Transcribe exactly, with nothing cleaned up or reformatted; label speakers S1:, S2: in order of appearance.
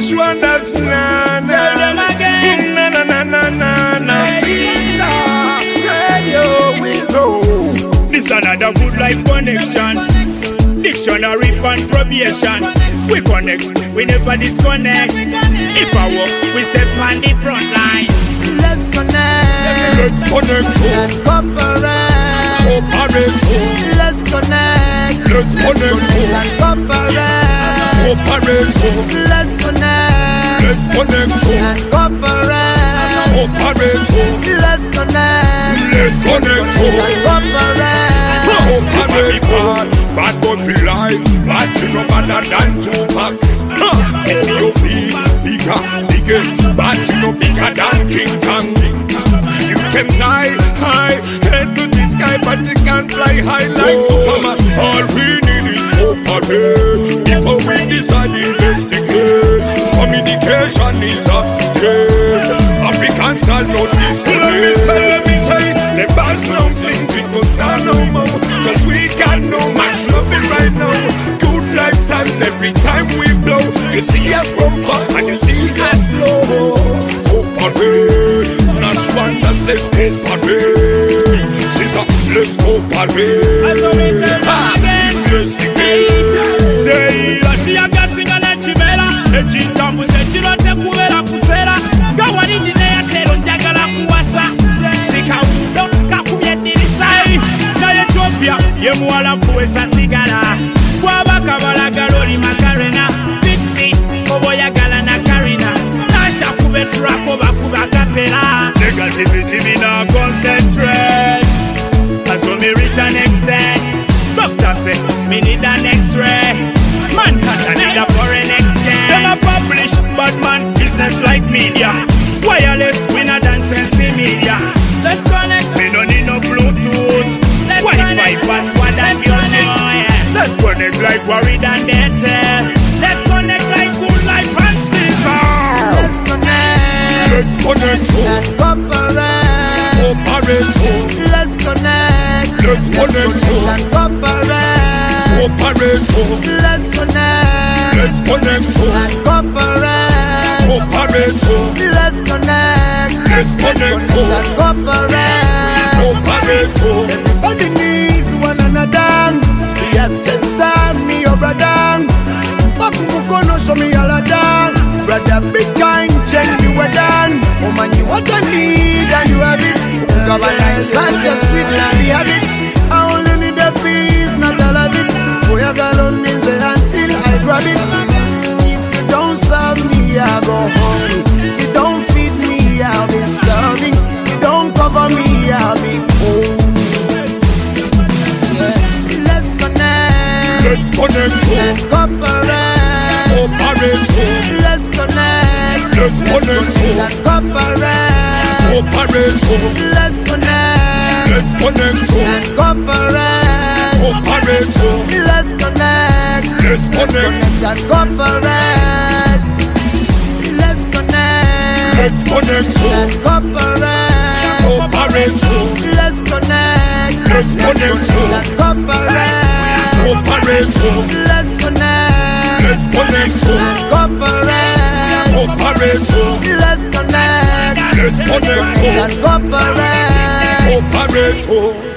S1: Nash Wonders, na na.
S2: Tell them again.
S1: Na na na na na na. Caesar Radio Wizzo.
S2: This another good life connection. Dictionary and probation. We connect, we never disconnect. If I walk, we step on the front line.
S3: Let's connect.
S1: Let's connect.
S3: And cooperate.
S1: Cooperate.
S3: Let's connect.
S1: Let's connect.
S3: And cooperate.
S1: Cooperate.
S3: Let's connect.
S1: Let's connect.
S3: And cooperate.
S1: Cooperate.
S3: Let's connect.
S1: Let's connect.
S3: And cooperate.
S1: Cooperate. Bad boy feel like, bad you know better than Tupac. S C O P, bigger, biggest, bad you know bigger than King Kong. You can fly high, head to the sky, but you can't fly high like Superman. All we need is cooperate. Before we decide to investigate, communication is up to date. Africans are not disconnected. Let me say, the boss now sing because stand no more. Cause we got no match nothing right now. Good life and every time we blow, you see us from up and you see us low. Cooperate, Nash Wonders, let's cooperate. Caesar, let's cooperate. Ha, investigate.
S2: Say, ati agasinga n'ekimera ekintambuza ekirote kubeera kuseera nga wali nina yatero njagala kuwasa sikawundo kakubye eddirisa naye Ethiopia ye muwala fuwesa sigala bw'abaka balagala oli Macarena Pixie oba oyagala na Karina Nasha kube trako bakuba kapera negativity me now concentrate as for me reach an extent doctor say me need an x-ray Manhattan need a foreign exchange. Them a publish bad man business like media. Wireless we not dance see media. Let's connect. We don't need no Bluetooth. Let's Wi-Fi password and your know. Let's connect like Worried and Airtel. Let's connect like Good Life and Caesar.
S3: Let's connect.
S1: Let's connect.
S3: And cooperate.
S1: Cooperate.
S3: Let's connect.
S1: Let's connect.
S3: And cooperate.
S1: Cooperate.
S3: Let's connect.
S1: Let's connect.
S3: And cooperate.
S1: Cooperate.
S3: Let's connect.
S1: Let's connect.
S3: And cooperate.
S1: Cooperate.
S3: Everybody needs one another. Be a sister, me your brother. Bakukukono show me all of them. Brother, big kind, change the weather. Woman, you what you need and you have it. Cover like such a sweet lady habit. I only need a piece, not all of it. We are gonna need it until I grab it. If you don't serve me, I go hungry. If you don't feed me, I'll be starving. If you don't cover me, I'll be cold. Yeah. Let's connect.
S1: Let's connect.
S3: And cooperate.
S1: Cooperate.
S3: Let's connect.
S1: Let's connect.
S3: And cooperate.
S1: Cooperate.
S3: Let's connect.
S1: Let's connect.
S3: And cooperate.
S1: Cooperate.
S3: Let's connect.
S1: Let's connect.
S3: And cooperate. Let's connect.
S1: Let's connect.
S3: And cooperate.
S1: Cooperate.
S3: Let's connect.
S1: Let's connect.
S3: And cooperate.
S1: Cooperate.
S3: Let's connect.
S1: Let's connect.
S3: And cooperate.
S1: Cooperate.
S3: Let's connect.
S1: Let's connect.
S3: And cooperate.
S1: Cooperate.